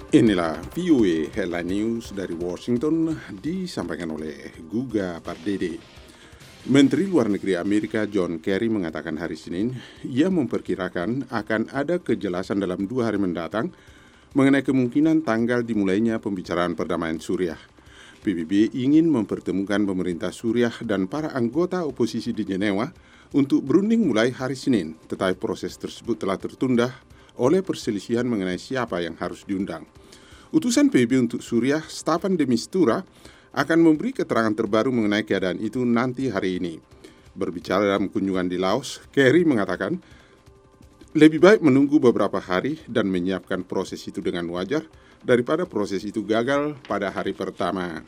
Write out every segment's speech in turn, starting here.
Inilah VOA Headline News dari Washington disampaikan oleh Guga Pardede. Menteri Luar Negeri Amerika John Kerry mengatakan hari Senin, ia memperkirakan akan ada kejelasan dalam 2 hari mendatang mengenai kemungkinan tanggal dimulainya pembicaraan perdamaian Suriah. PBB ingin mempertemukan pemerintah Suriah dan para anggota oposisi di Jenewa untuk berunding mulai hari Senin, tetapi proses tersebut telah tertunda oleh perselisihan mengenai siapa yang harus diundang. Utusan PBB untuk Suriah, Staffan de Mistura, akan memberi keterangan terbaru mengenai keadaan itu nanti hari ini. Berbicara dalam kunjungan di Laos, Kerry mengatakan, lebih baik menunggu beberapa hari dan menyiapkan proses itu dengan wajar daripada proses itu gagal pada hari pertama.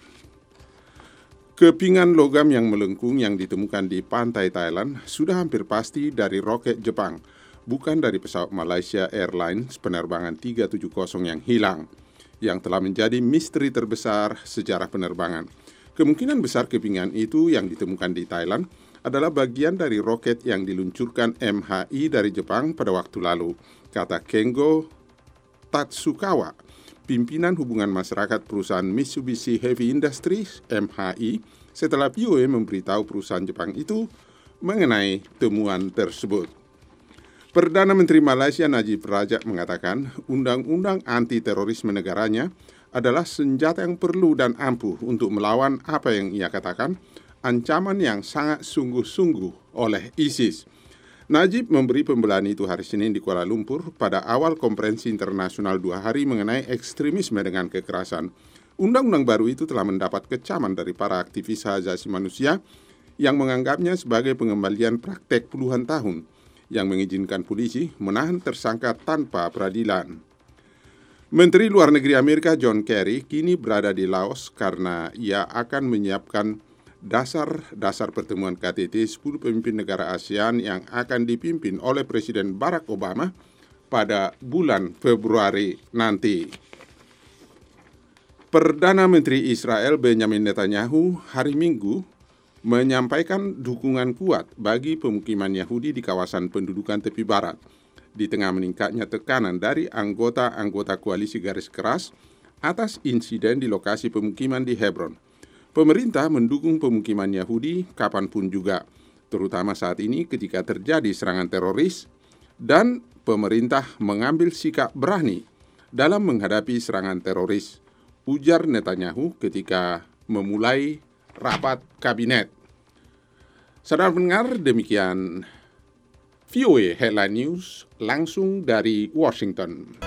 Kepingan logam yang melengkung yang ditemukan di pantai Thailand sudah hampir pasti dari roket Jepang, bukan dari pesawat Malaysia Airlines penerbangan 370 yang hilang, yang telah menjadi misteri terbesar sejarah penerbangan. Kemungkinan besar kepingan itu yang ditemukan di Thailand adalah bagian dari roket yang diluncurkan MHI dari Jepang pada waktu lalu, kata Kengo Tatsukawa, pimpinan hubungan masyarakat perusahaan Mitsubishi Heavy Industries (MHI), setelah VOA memberitahu perusahaan Jepang itu mengenai temuan tersebut. Perdana Menteri Malaysia Najib Razak mengatakan undang-undang anti-terorisme negaranya adalah senjata yang perlu dan ampuh untuk melawan apa yang ia katakan ancaman yang sangat sungguh-sungguh oleh ISIS. Najib memberi pembelaan itu hari Senin di Kuala Lumpur pada awal konferensi internasional 2 hari mengenai ekstremisme dengan kekerasan. Undang-undang baru itu telah mendapat kecaman dari para aktivis hak asasi manusia yang menganggapnya sebagai pengembalian praktek puluhan tahun yang mengizinkan polisi menahan tersangka tanpa peradilan. Menteri Luar Negeri Amerika John Kerry kini berada di Laos karena ia akan menyiapkan dasar pertemuan KTT 10 pemimpin negara ASEAN yang akan dipimpin oleh Presiden Barack Obama pada bulan Februari nanti. Perdana Menteri Israel Benjamin Netanyahu hari Minggu menyampaikan dukungan kuat bagi pemukiman Yahudi di kawasan pendudukan tepi barat, di tengah meningkatnya tekanan dari anggota-anggota koalisi garis keras atas insiden di lokasi pemukiman di Hebron. Pemerintah mendukung pemukiman Yahudi kapanpun juga, terutama saat ini ketika terjadi serangan teroris, dan pemerintah mengambil sikap berani dalam menghadapi serangan teroris, ujar Netanyahu ketika memulai rapat kabinet. Saudara pendengar, demikian VOA Headline News langsung dari Washington.